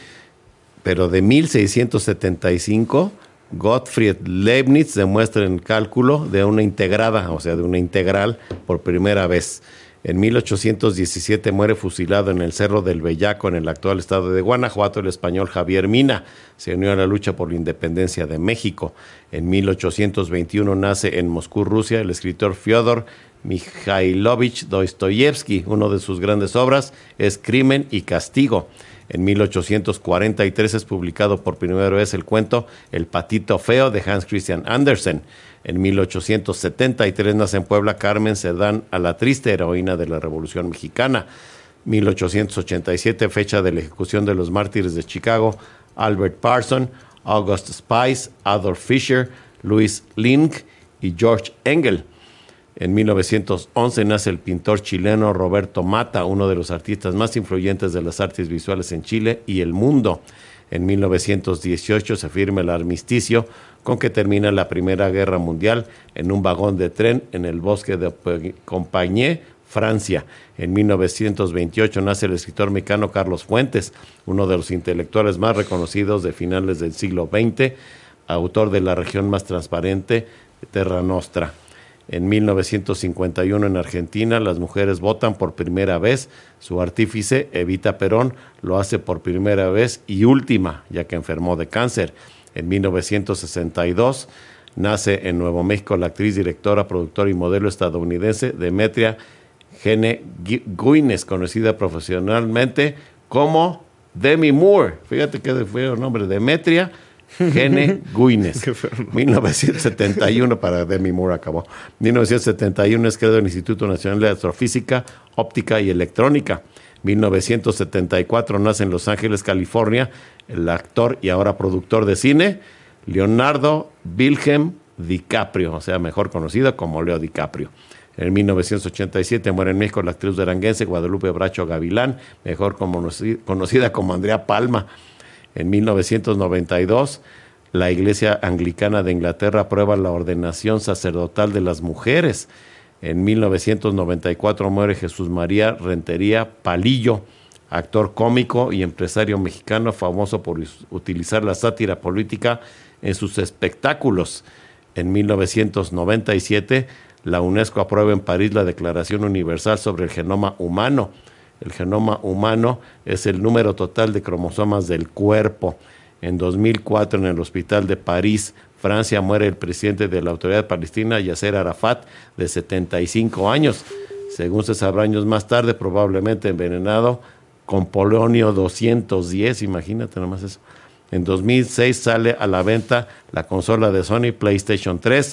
pero de mil seiscientos setenta y cinco, Gottfried Leibniz demuestra el cálculo de una integrada, o sea, de una integral por primera vez. En mil ochocientos diecisiete muere fusilado en el Cerro del Bellaco, en el actual estado de Guanajuato, el español Javier Mina. Se unió a la lucha por la independencia de México. En mil ochocientos veintiuno nace en Moscú, Rusia, el escritor Fyodor Mikhailovich Dostoyevsky. Una de sus grandes obras es Crimen y Castigo. En mil ochocientos cuarenta y tres es publicado por primera vez el cuento El patito feo de Hans Christian Andersen. En mil ochocientos setenta y tres nace en Puebla Carmen Cerdán a la triste heroína de la Revolución Mexicana. mil ochocientos ochenta y siete, fecha de la ejecución de los mártires de Chicago, Albert Parson, August Spice, Adolf Fischer, Louis Link y George Engel. En mil novecientos once nace el pintor chileno Roberto Mata, uno de los artistas más influyentes de las artes visuales en Chile y el mundo. En mil novecientos dieciocho se firma el armisticio con que termina la Primera Guerra Mundial en un vagón de tren en el bosque de Compiègne, Francia. En mil novecientos veintiocho nace el escritor mexicano Carlos Fuentes, uno de los intelectuales más reconocidos de finales del siglo veinte, autor de La región más transparente, Terra Nostra. En mil novecientos cincuenta y uno en Argentina las mujeres votan por primera vez. Su artífice, Evita Perón, lo hace por primera vez y última, ya que enfermó de cáncer. En mil novecientos sesenta y dos nace en Nuevo México la actriz, directora, productora y modelo estadounidense Demetria Gene Guinness, conocida profesionalmente como Demi Moore. Fíjate qué feo nombre, Demetria Gene Guinness. mil novecientos setenta y uno para Demi Moore acabó. mil novecientos setenta y uno es creado el Instituto Nacional de Astrofísica, Óptica y Electrónica. mil novecientos setenta y cuatro nace en Los Ángeles, California, el actor y ahora productor de cine Leonardo Wilhelm DiCaprio, o sea, mejor conocido como Leo DiCaprio. En mil novecientos ochenta y siete muere en México la actriz duranguense Guadalupe Bracho Gavilán, mejor conocida como Andrea Palma. En mil novecientos noventa y dos, la Iglesia Anglicana de Inglaterra aprueba la ordenación sacerdotal de las mujeres. En mil novecientos noventa y cuatro muere Jesús María Rentería Palillo, actor cómico y empresario mexicano famoso por utilizar la sátira política en sus espectáculos. En mil novecientos noventa y siete, la UNESCO aprueba en París la Declaración Universal sobre el Genoma Humano. El genoma humano es el número total de cromosomas del cuerpo. En dos mil cuatro, en el Hospital de París, Francia, muere el presidente de la Autoridad Palestina, Yasser Arafat, de setenta y cinco años. Según se sabrá años más tarde, probablemente envenenado con polonio doscientos diez, imagínate nomás eso. En dos mil seis sale a la venta la consola de Sony PlayStation tres.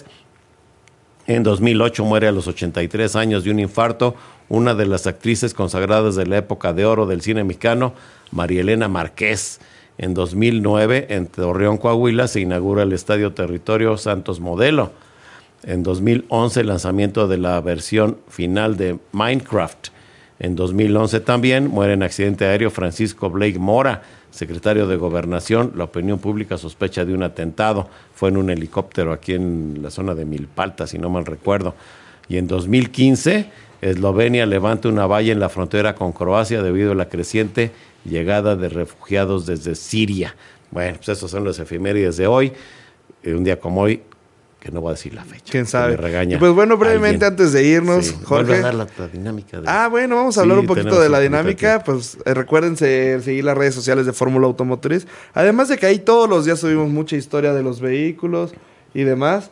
En dos mil ocho muere a los ochenta y tres años de un infarto una de las actrices consagradas de la época de oro del cine mexicano, María Elena Márquez. En dos mil nueve, en Torreón, Coahuila, se inaugura el Estadio Territorio Santos Modelo. En dos mil once, el lanzamiento de la versión final de Minecraft. En dos mil once también muere en accidente aéreo Francisco Blake Mora, secretario de Gobernación. La opinión pública sospecha de un atentado. Fue en un helicóptero aquí en la zona de Milpalta, si no mal recuerdo. Y en dos mil quince, Eslovenia levanta una valla en la frontera con Croacia debido a la creciente llegada de refugiados desde Siria. Bueno, pues esos son los efemérides de hoy. Eh, un día como hoy, que no voy a decir la fecha. ¿Quién sabe? Me regaña. Y pues bueno, brevemente alguien. antes de irnos, Sí, Jorge. vuelve a dar la, la dinámica. De... Ah, bueno, vamos a hablar Sí, un poquito tenemos de la un dinámica. poquito Pues eh, recuérdense seguir las redes sociales de Fórmula Automotriz. Además de que ahí todos los días subimos mucha historia de los vehículos y demás.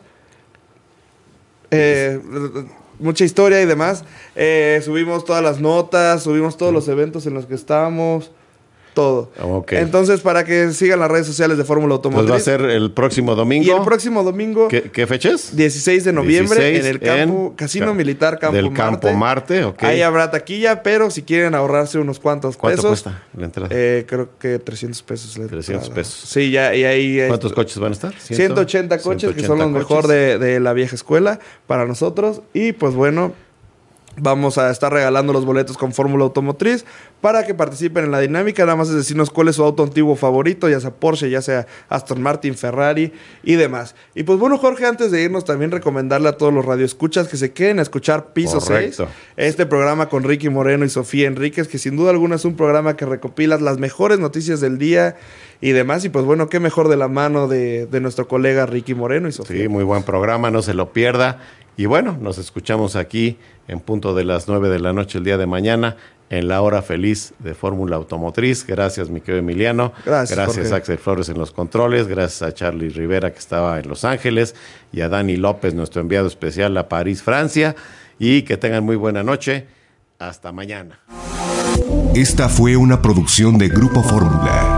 Eh, mucha historia y demás. Eh, subimos todas las notas, subimos todos los eventos en los que estamos. Todo. Okay. Entonces, para que sigan las redes sociales de Fórmula Automotriz. Pues va a ser el próximo domingo. Y el próximo domingo. ¿Qué, qué fecha es? dieciséis de noviembre dieciséis en el campo, en Casino ca- Militar Campo del Marte. Campo Marte, ok. Ahí habrá taquilla, pero si quieren ahorrarse unos cuantos ¿Cuánto pesos. cuesta la entrada? Eh, creo que trescientos pesos. La trescientos entrada. pesos. Sí, ya, y ahí. ¿Cuántos coches van a estar? ciento ochenta coches, que son los coches. mejor de, de la vieja escuela para nosotros. Y pues bueno, vamos a estar regalando los boletos con Fórmula Automotriz para que participen en la dinámica. Nada más es decirnos cuál es su auto antiguo favorito, ya sea Porsche, ya sea Aston Martin, Ferrari y demás. Y pues bueno, Jorge, antes de irnos también recomendarle a todos los radioescuchas que se queden a escuchar Piso Correcto. seis. Este programa con Ricky Moreno y Sofía Enríquez, que sin duda alguna es un programa que recopila las mejores noticias del día y demás. Y pues bueno, qué mejor de la mano de, de nuestro colega Ricky Moreno y Sofía. Sí, muy buen programa, no se lo pierda. Y bueno, nos escuchamos aquí en punto de las nueve de la noche el día de mañana en la hora feliz de Fórmula Automotriz. Gracias, mi querido Emiliano. Gracias, Gracias, Jorge. Axel Flores en los controles. Gracias a Charlie Rivera, que estaba en Los Ángeles, y a Dani López, nuestro enviado especial a París, Francia. Y que tengan muy buena noche. Hasta mañana. Esta fue una producción de Grupo Fórmula.